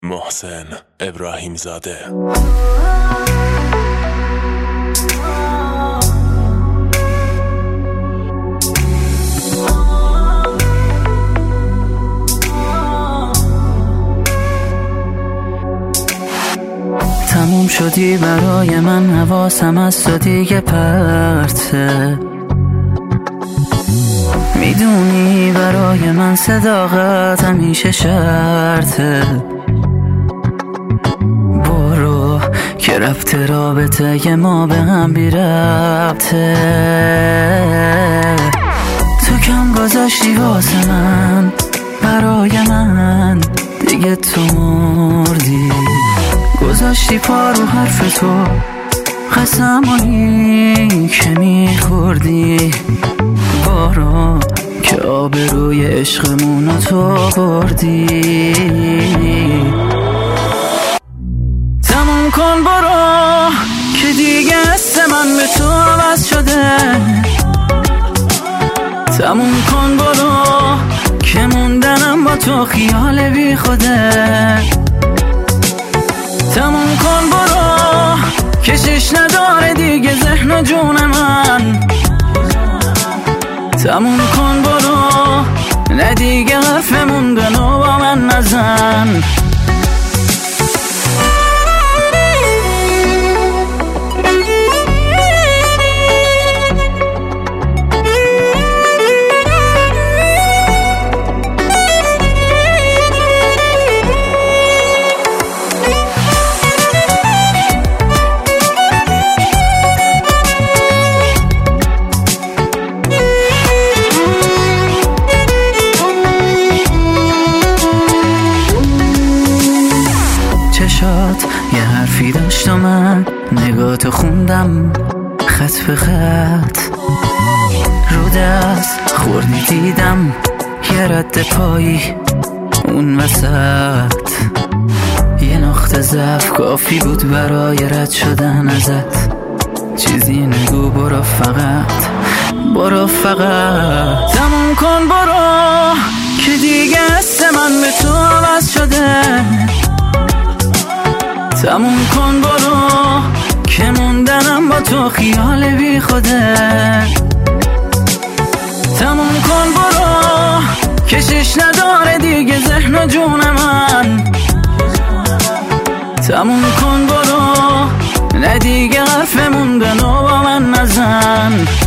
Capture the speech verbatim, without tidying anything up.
محسن ابراهیم زاده. تموم شدی برای من، حواسم از تو دیگه پرته. میدونی برای من صداقت همیشه شرطه. برو که رفت رابطه ما به هم بی ربطه. تو کم گذاشتی واسه من، برای من دیگه تو مردی. گذاشتی پا رو حرف تو، قسمانی که میخوردی. بارا که آبروی عشقمونو تو بردی. تموم کن برو که دیگه حس من به تو عوض شده. تموم کن برو که موندنم با تو خیال بی خوده. تموم کن برو کشش نداره دیگه ذهن و جون من. تموم کن برو نه دیگه حرفمون به نو با من نزن. چشات یه حرفی داشت و من نگاتو خوندم خط به خط. رو دست خوردی دیدم یه رد پایی اون وسط. یه نقطه ضعف کافی بود برای رد شدن ازت. چیزی نگو برو فقط، برو فقط. تموم کن برو که دیگه حس من به تو عوض شده. تموم کن برو که موندنم با تو خیال بی خوده. تموم کن برو کشش نداره دیگه ذهن و جون من. تموم کن برو نه دیگه حرفمون به نو با من نزن.